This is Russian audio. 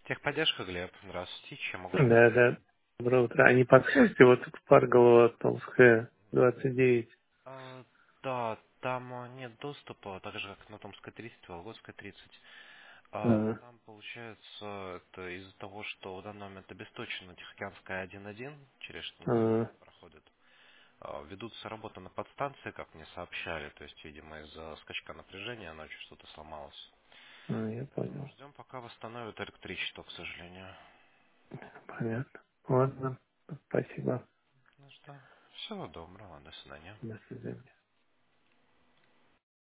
Техподдержка, Глеб. Здравствуйте. Чем могу Да, помочь? да. Доброе утро. А не подскажете, вот в Парголова, Томская, 29. А, да, там нет доступа, так же, как на Томской 30, Вологодской 30. А, Там, получается, это из-за того, что в данный момент обесточена Тихоокеанская 1.1, через что а, не проходит. Ведутся работы на подстанции, как мне сообщали, то есть, видимо, из-за скачка напряжения ночью что-то сломалось. я Поэтому понял. ждем, пока восстановят электричество, к сожалению. Понятно. Ладно. Спасибо. Ну что, всего доброго, до свидания. До свидания.